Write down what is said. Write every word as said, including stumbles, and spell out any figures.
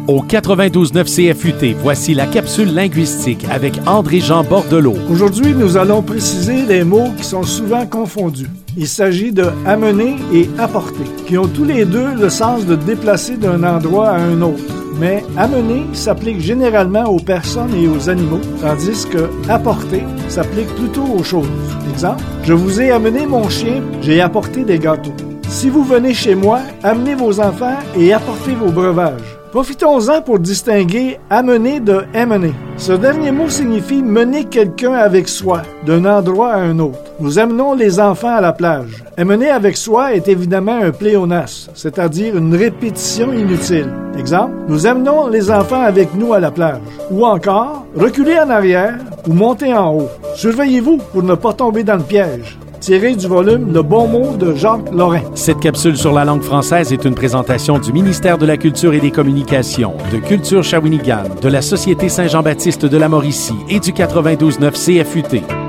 Au quatre-vingt-douze neuf C F U T, voici la capsule linguistique avec André-Jean Bordelot. Aujourd'hui, nous allons préciser des mots qui sont souvent confondus. Il s'agit de « amener » et « apporter », qui ont tous les deux le sens de déplacer d'un endroit à un autre. Mais « amener » s'applique généralement aux personnes et aux animaux, tandis que « apporter » s'applique plutôt aux choses. Exemple, « Je vous ai amené mon chien, j'ai apporté des gâteaux. » Si vous venez chez moi, amenez vos enfants et apportez vos breuvages. Profitons-en pour distinguer « amener » de « emmener ». Ce dernier mot signifie mener quelqu'un avec soi, d'un endroit à un autre. Nous amenons les enfants à la plage. Emmener avec soi est évidemment un pléonasme, c'est-à-dire une répétition inutile. Exemple, nous amenons les enfants avec nous à la plage. Ou encore, reculer en arrière ou monter en haut. Surveillez-vous pour ne pas tomber dans le piège. Tiré du volume Le bon mot de Jacques Lorrain. Cette capsule sur la langue française est une présentation du ministère de la Culture et des Communications, de Culture Shawinigan, de la Société Saint-Jean-Baptiste de la Mauricie et du quatre-vingt-douze neuf C F U T.